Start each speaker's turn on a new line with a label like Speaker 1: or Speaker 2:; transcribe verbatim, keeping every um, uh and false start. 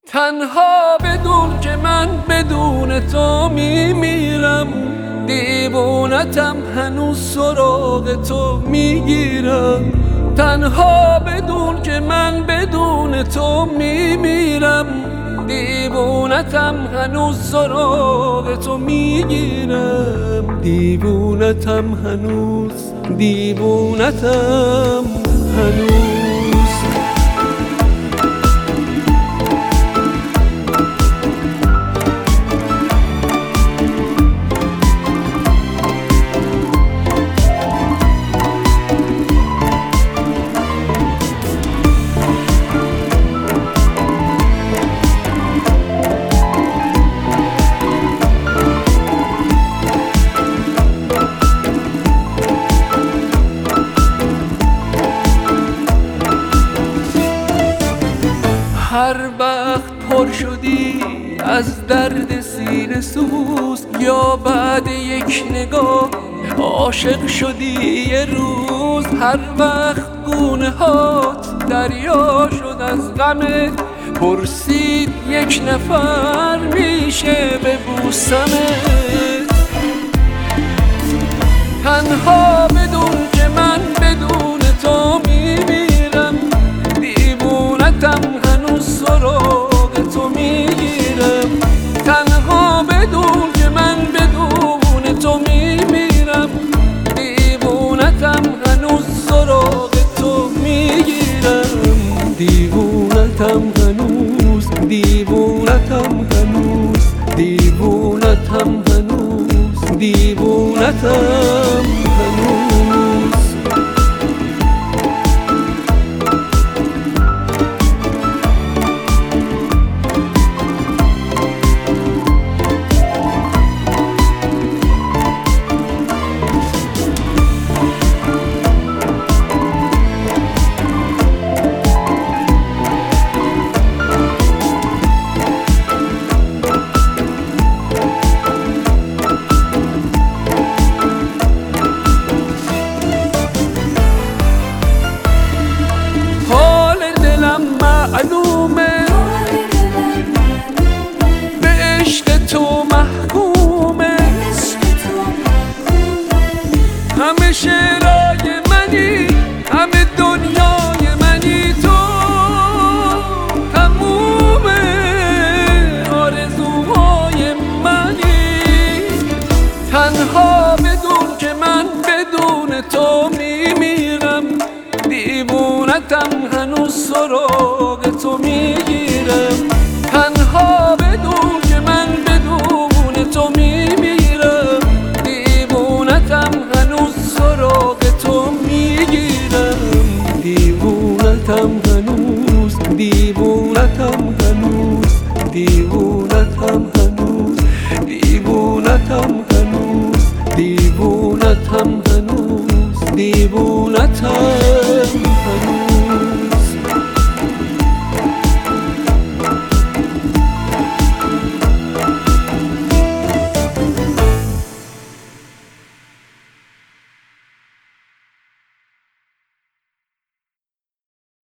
Speaker 1: تنها بدون که من بدون تو میمیرم، دیوونتم هنوز سراغ تو میگیرم. تنها بدون که من بدون تو میمیرم، دیوونتم هنوز سراغ تو میگیرم. دیوونتم هنوز، دیوونتم هنوز. هر وقت پر شدی از درد سینه سوز، یا بعد یک نگاه عاشق شدی یه روز. هر وقت گونه هات دریا شد از غمت، پرسید یک نفر میشه ببوسمت. تنها بدون که من بدون تو میمیرم، دیوونتم هنوز سراغ تو میگیرم. تنها بدون که من بدون تو میمیرم، دیوونتم هنوز سراغ تو میگیرم. دیوونتم هنوز، دیوونتم هنوز، دیوونتم هنوز، دیوونتم هنوز. معلومه به عشق تو محکومه، همه شعرهای منی، همه دنیای منی. تو تمومه آرزوهای منی. تنها بدون که من بدون تو میمیرم، دیوونتم هنوز سراغ